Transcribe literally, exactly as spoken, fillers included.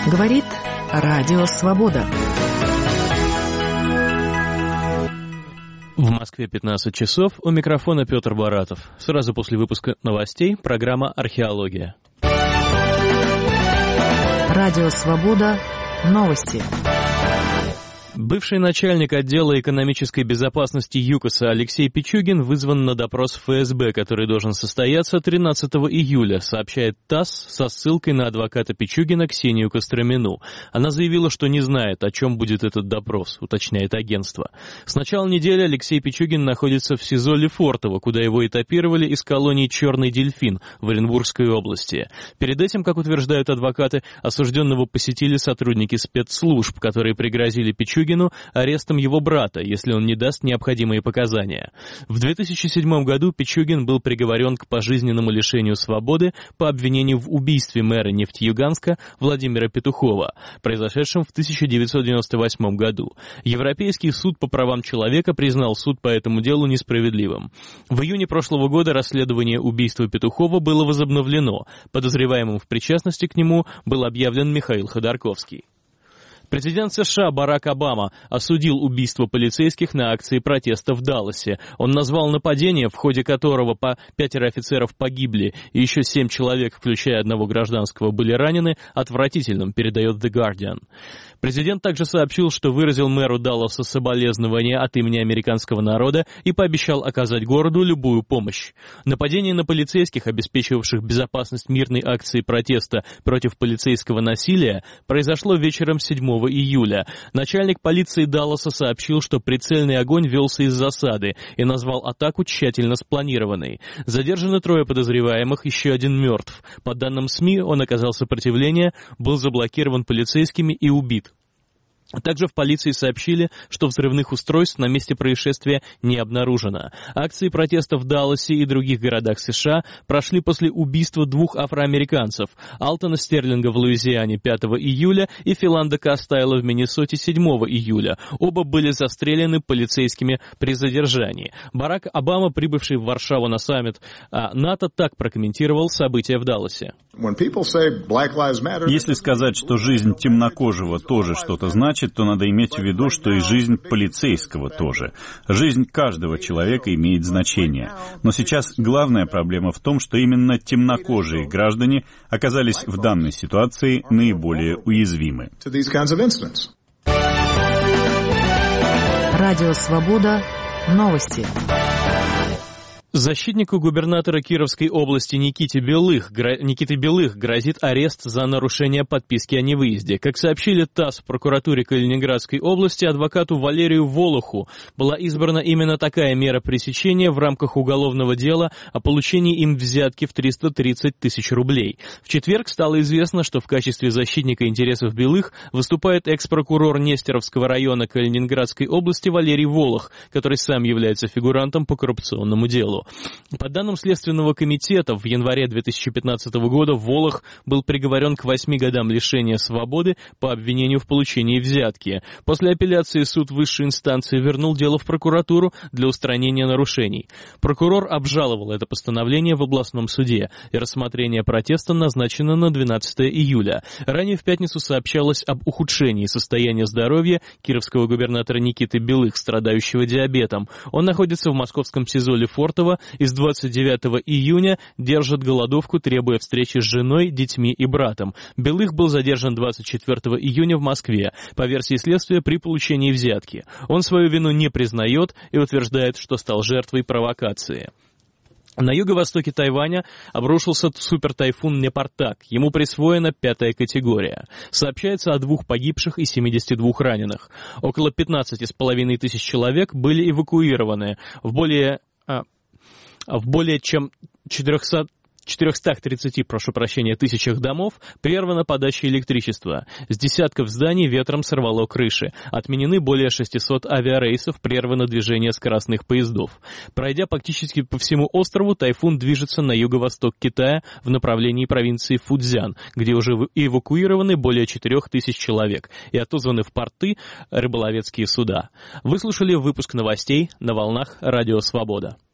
Говорит Радио Свобода. В Москве пятнадцать часов, у микрофона Петр Баратов. Сразу после выпуска новостей программа «Археология». Радио Свобода. Новости. Бывший начальник отдела экономической безопасности ЮКОСа Алексей Пичугин вызван на допрос в ФСБ, который должен состояться тринадцатого июля, сообщает ТАСС со ссылкой на адвоката Пичугина Ксению Костромину. Она заявила, что не знает, о чем будет этот допрос, уточняет агентство. С начала недели Алексей Пичугин находится в СИЗО Лефортово, куда его этапировали из колонии «Черный дельфин» в Оренбургской области. Перед этим, как утверждают адвокаты, осужденного посетили сотрудники спецслужб, которые пригрозили Пичугину арестом его брата, если он не даст необходимые показания. В две тысячи седьмом году Пичугин был приговорен к пожизненному лишению свободы по обвинению в убийстве мэра Нефтеюганска Владимира Петухова, произошедшем в тысяча девятьсот девяносто восьмом году. Европейский суд по правам человека признал суд по этому делу несправедливым. В июне прошлого года расследование убийства Петухова было возобновлено. Подозреваемым в причастности к нему был объявлен Михаил Ходорковский. Президент США Барак Обама осудил убийство полицейских на акции протеста в Далласе. Он назвал нападение, в ходе которого по пятеро офицеров погибли и еще семь человек, включая одного гражданского, были ранены, отвратительным, передает The Guardian. Президент также сообщил, что выразил мэру Далласа соболезнования от имени американского народа и пообещал оказать городу любую помощь. Нападение на полицейских, обеспечивавших безопасность мирной акции протеста против полицейского насилия, произошло вечером седьмого июля. Начальник полиции Далласа сообщил, что прицельный огонь велся из засады и назвал атаку тщательно спланированной. Задержаны трое подозреваемых, еще один мертв. По данным СМИ, он оказал сопротивление, был заблокирован полицейскими и убит. Также в полиции сообщили, что взрывных устройств на месте происшествия не обнаружено. Акции протеста в Далласе и других городах США прошли после убийства двух афроамериканцев – Алтона Стерлинга в Луизиане пятого июля и Филанда Кастайла в Миннесоте седьмого июля. Оба были застрелены полицейскими при задержании. Барак Обама, прибывший в Варшаву на саммит НАТО, так прокомментировал события в Далласе. Если сказать, что жизнь темнокожего тоже что-то значит, то надо иметь в виду, что и жизнь полицейского тоже. Жизнь каждого человека имеет значение. Но сейчас главная проблема в том, что именно темнокожие граждане оказались в данной ситуации наиболее уязвимы. Радио Свобода. Новости. Защитнику губернатора Кировской области Никите Белых, гро... Никите Белых грозит арест за нарушение подписки о невыезде. Как сообщили ТАСС в прокуратуре Калининградской области, адвокату Валерию Волоху была избрана именно такая мера пресечения в рамках уголовного дела о получении им взятки в триста тридцать тысяч рублей. В четверг стало известно, что в качестве защитника интересов Белых выступает экс-прокурор Нестеровского района Калининградской области Валерий Волох, который сам является фигурантом по коррупционному делу. По данным Следственного комитета, в январе две тысячи пятнадцатого года Волох был приговорен к восьми годам лишения свободы по обвинению в получении взятки. После апелляции суд высшей инстанции вернул дело в прокуратуру для устранения нарушений. Прокурор обжаловал это постановление в областном суде, и рассмотрение протеста назначено на двенадцатого июля. Ранее в пятницу сообщалось об ухудшении состояния здоровья кировского губернатора Никиты Белых, страдающего диабетом. Он находится в московском СИЗО Лефортово и с двадцать девятого июня держит голодовку, требуя встречи с женой, детьми и братом. Белых был задержан двадцать четвёртого июня в Москве, по версии следствия, при получении взятки. Он свою вину не признает и утверждает, что стал жертвой провокации. На юго-востоке Тайваня обрушился супертайфун Непартак. Ему присвоена пятая категория. Сообщается о двух погибших и семидесяти двух раненых. Около пятнадцати с половиной тысяч человек были эвакуированы в более... В более чем четырехстах тридцати, прошу прощения, тысячах домов прервана подача электричества. С десятков зданий ветром сорвало крыши. Отменены более шестисот авиарейсов, прервано движение скоростных поездов. Пройдя практически по всему острову, тайфун движется на юго-восток Китая в направлении провинции Фуцзян, где уже эвакуированы более четырех тысяч человек и отозваны в порты рыболовецкие суда. Вы слушали выпуск новостей на волнах Радио Свобода.